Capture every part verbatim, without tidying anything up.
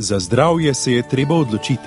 Za zdravje se je treba odločiti.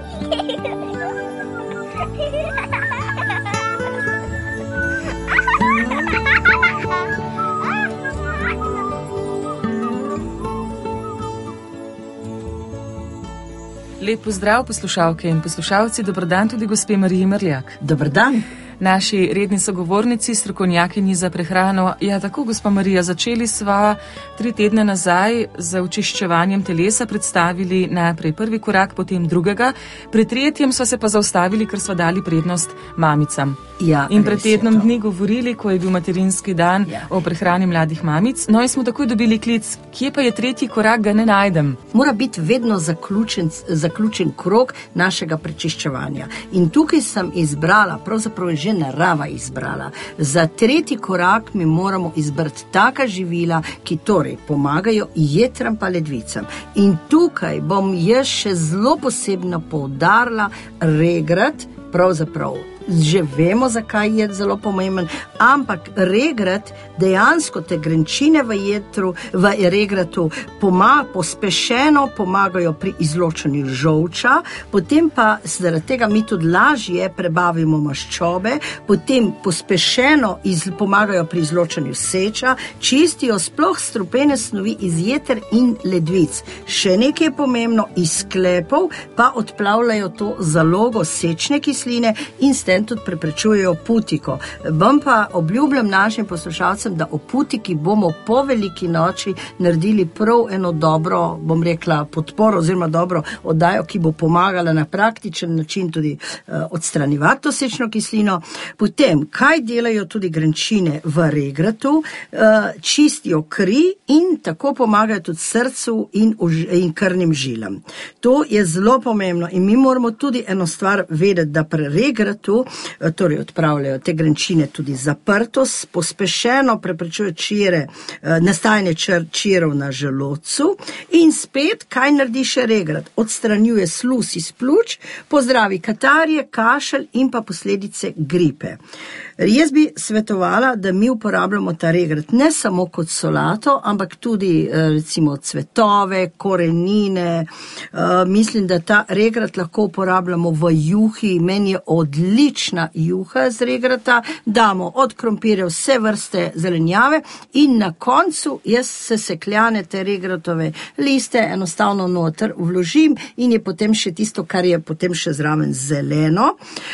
Lep pozdrav, poslušalke in poslušalci, dober dan tudi gospe Mariji Merljak. Dober dan. Naši redni sogovornici, strokovnjakinji za prehrano. Ja, tako, gospa Marija, začeli sva tri tedne nazaj z očiščevanjem telesa, predstavili najprej prvi korak, potem drugega. Pri tretjem sva se pa zaustavili, ker sva dali prednost mamicam. Ja, in pred tednom dni govorili, ko je bil materinski dan, ja, o prehrani mladih mamic. No in smo takoj dobili klic, kje pa je tretji korak, ga ne najdem. Mora biti vedno zaključen, zaključen krog našega prečiščevanja. In tukaj sem izbrala, pravzaprav že narava izbrala. Za tretji korak mi moramo izbrati taka živila, ki torej pomagajo jetram pa ledvicam. In tukaj bom jaz še zelo posebno poudarila regrat, pravzaprav že vemo, zakaj je zelo pomemben, ampak regrat, dejansko te grenčine v jetru, v regratu pomaga, pospešeno pomagajo pri izločanju žolča, potem pa zaradi tega mi tudi lažje prebavimo maščobe, potem pospešeno iz, pomagajo pri izločanju seča, čistijo sploh strupene snovi iz jeter in ledvic. Še nekaj je pomembno, iz sklepov pa odplavljajo to zalogo sečne kisline in s tem tudi preprečujejo putiko. Bom pa obljubljam našim poslušalcem, da o putiki bomo po veliki noči naredili prav eno dobro, bom rekla, podporo oziroma dobro oddajo, ki bo pomagala na praktičen način tudi uh, odstranjevati to sečno kislino. Potem, kaj delajo tudi grenčine v regratu, uh, čistijo kri in tako pomagajo tudi srcu in, in krvnim žilam. To je zelo pomembno in mi moramo tudi eno stvar vedeti, da pri regratu torej odpravljajo te grenčine tudi zaprtost, pospešeno preprečujejo čire, nastajanje čirov na želodcu in spet, kaj naredi še regrat? Odstranjuje sluz iz pljuč, pozdravi katarje, kašelj in pa posledice gripe. Jaz bi svetovala, da mi uporabljamo ta regrat ne samo kot solato, ampak tudi recimo cvetove, korenine. Mislim, da ta regrat lahko uporabljamo v juhi. Meni je odlična juha z regrata. Damo od krompirja vse vrste zelenjave in na koncu jaz se sekljane te regratove liste enostavno noter vložim in je potem še tisto, kar je potem še zraven zeleno.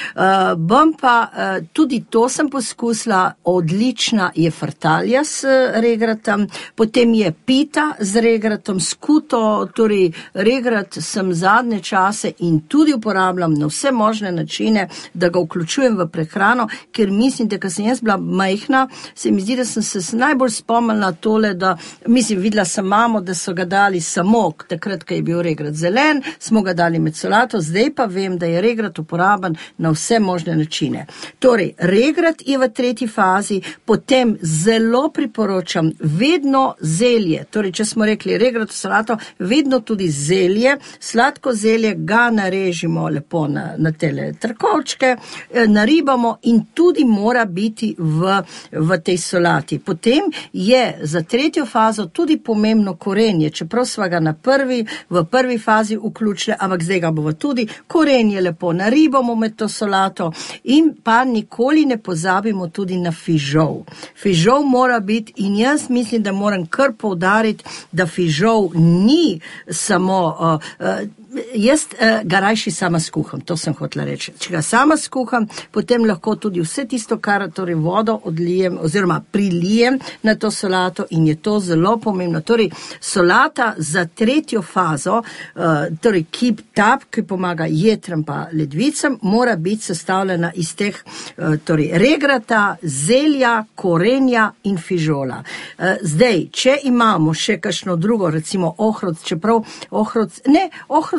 Bom pa tudi to sem poskusila, odlična je frtalja s regratom, potem je pita z regratom, skuto, torej regrat sem zadnje čase in tudi uporabljam na vse možne načine, da ga vključujem v prehrano, ker mislim, da ko sem jaz bila majhna, se mi zdi, da sem se najbolj spomnila tole, da, mislim, videla sem mamo, da so ga dali samo, takrat, ko je bil regrat zelen, smo ga dali med solato, zdaj pa vem, da je regrat uporaben na vse možne načine. Torej, regrat je v tretji fazi, potem zelo priporočam vedno zelje, torej, če smo rekli regrat v solato, vedno tudi zelje, sladko zelje ga narežimo lepo na, na tele trkovčke, naribamo in tudi mora biti v, v tej solati. Potem je za tretjo fazo tudi pomembno korenje, čeprav sva ga na prvi, v prvi fazi vključili, ampak zdaj ga bomo tudi korenje lepo naribamo med to solato in pa nikoli ne pozabimo tudi na fižol. Fižol mora biti in jaz mislim, da moram kar poudariti, da fižol ni samo uh, uh, Jaz eh, ga rajši sama skuham, to sem hotela reči. Če ga sama skuham, potem lahko tudi vse tisto, kar torej vodo odlijem oziroma prilijem na to solato in je to zelo pomembno. Torej, solata za tretjo fazo, eh, torej kip tap, ki pomaga jetram pa ledvicam, mora biti sestavljena iz teh eh, torej regrata, zelja, korenja in fižola. Eh, zdaj, če imamo še kakšno drugo, recimo ohrovt, čeprav ohrovt, ne, ohrovt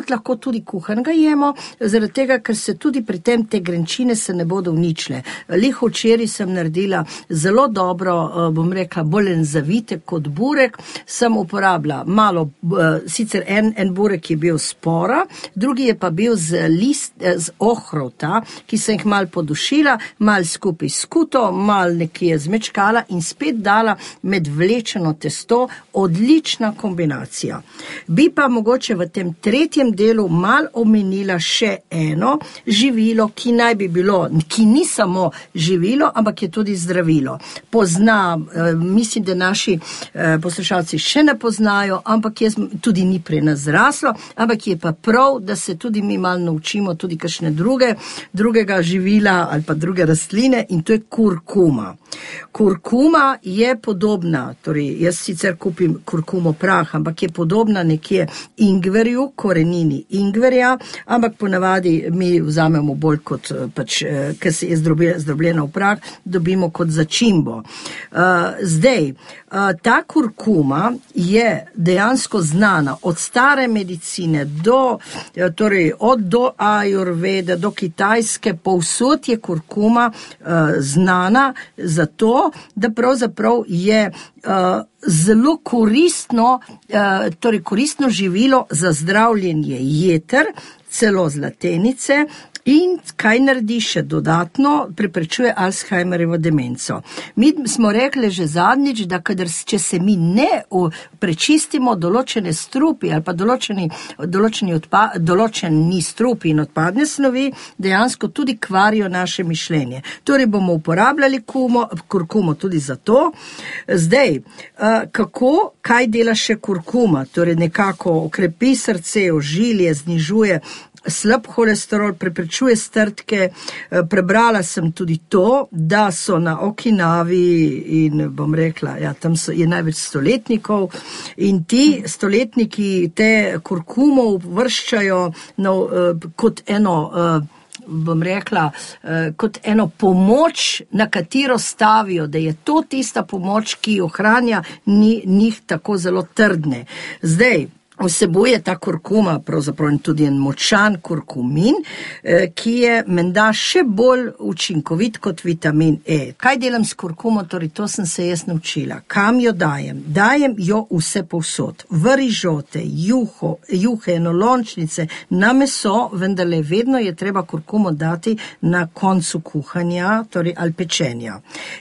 ampak lahko tudi kuhanega jemo, zaradi tega, ker se tudi pri tem te grenčine se ne bodo uničile. Liho včeraj sem naredila zelo dobro, bom rekla, bolj en zavitek kot burek, sem uporabila malo, sicer en, en burek je bil spora, drugi je pa bil z list, z ohrovta, ki sem jih mal podušila, mal skupaj skuto, mal nekje zmečkala in spet dala med vlečeno testo, odlična kombinacija. Bi pa mogoče v tem tretjem delu mal omenila še eno živilo, ki naj bi bilo, ki ni samo živilo, ampak je tudi zdravilo. Pozna, mislim, da naši poslušalci še ne poznajo, ampak jaz tudi ni pri nas zraslo, ampak je pa prav, da se tudi mi malo naučimo tudi kakšne druge, drugega živila ali pa druge rastline in to je kurkuma. Kurkuma je podobna, torej jaz sicer kupim kurkumo prah, ampak je podobna nekje ingverju, korenini ingverja, ampak ponavadi mi vzamemo bolj kot, pač, ker se je zdrobljena v prah, dobimo kot začimbo. Uh, zdaj, uh, ta kurkuma je dejansko znana od stare medicine do, torej od do ajurvede, do kitajske, povsod je kurkuma uh, znana zato, da pravzaprav je uh, zelo koristno, uh, torej koristno živilo za zdravljenje jeter, celo zlatenice, in kaj naredi še dodatno, preprečuje Alzheimerjevo demenco. Mi smo rekli že zadnjič, da kadar, če se mi ne prečistimo določene strupi ali pa določeni, določeni, odpa, določeni strupi in odpadne snovi, dejansko tudi kvarijo naše mišljenje. Torej bomo uporabljali kumo, kurkumo tudi za to. Zdaj, kako, kaj dela še kurkuma? Torej nekako okrepi srce, ožilje, znižuje slab holesterol, preprečuje strdke. Prebrala sem tudi to, da so na Okinavi in bom rekla, ja, tam so, je največ stoletnikov in ti stoletniki te kurkumo vrščajo no, kot eno, bom rekla, kot eno pomoč, na katero stavijo, da je to tista pomoč, ki ohranja njih tako zelo trdne. Zdaj, vsebuje ta kurkuma, pravzaprav tudi en močan kurkumin, ki je menda še bolj učinkovit kot vitamin E. Kaj delam s kurkumo? Torej, to sem se jaz naučila. Kam jo dajem? Dajem jo vse povsod. V rižote, juho, juhe, enolončnice, na meso, vendar le vedno je treba kurkumo dati na koncu kuhanja, torej ali pečenja.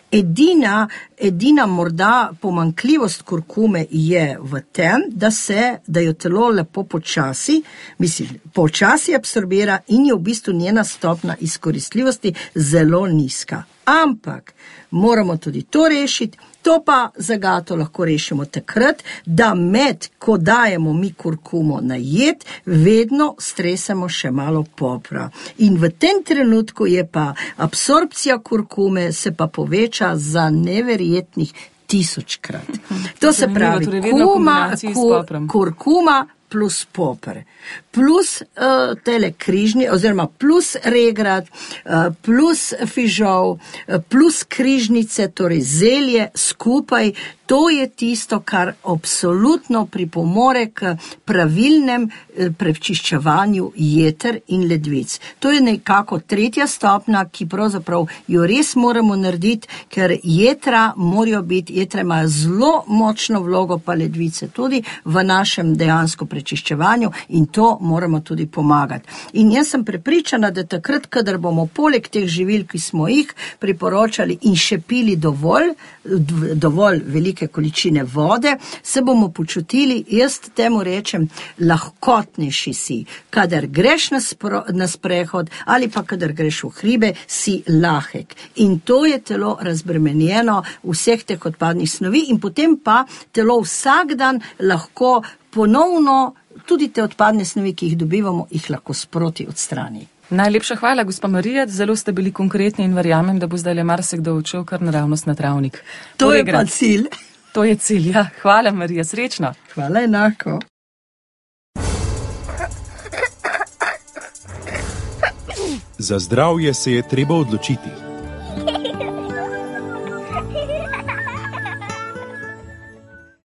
Edina, edina morda pomanjkljivost kurkume je v tem, da se, da jo telo lepo počasi, mislim, počasi absorbira in je v bistvu njena stopna izkoristljivosti zelo nizka. Ampak moramo tudi to rešiti, to pa zagato lahko rešimo takrat, da med, ko dajemo mi kurkumo na jed, vedno stresemo še malo popra. In v tem trenutku je pa absorpcija kurkume se pa poveča za neverjetnih tisočkrat. To se pravi, kuma, kur, kurkuma plus popr, plus uh, tele križni, oziroma plus regrat, uh, plus fižol, uh, plus križnice, torej zelje skupaj, to je tisto, kar absolutno pripomore k pravilnem prečiščevanju jeter in ledvic. To je nekako tretja stopna, ki pravzaprav jo res moramo narediti, ker jetra morajo biti, jetra imajo zelo močno vlogo, pa ledvice tudi v našem dejansko prečiščevanju in to moramo tudi pomagati. In jaz sem prepričana, da takrat, kadar bomo poleg teh živil, ki smo jih priporočali in še pili dovolj, dovolj velike količine vode, se bomo počutili, jaz temu rečem, lahkotnejši si. Kadar greš na, spro, na sprehod ali pa kadar greš v hribe, si lahek. In to je telo razbremenjeno vseh teh odpadnih snovi in potem pa telo vsak dan lahko ponovno tudi te odpadne snovi, ki jih dobivamo, jih lahko sproti odstrani. Najlepša hvala, gospa Marija, zelo ste bili konkretni in verjamem, da bo zdaj le marsikdo odšel kar naravnost na travnik. To je pa cilj. To je cilj, ja. Hvala, Marija, srečno. Hvala enako. Za zdravje se je treba odločiti.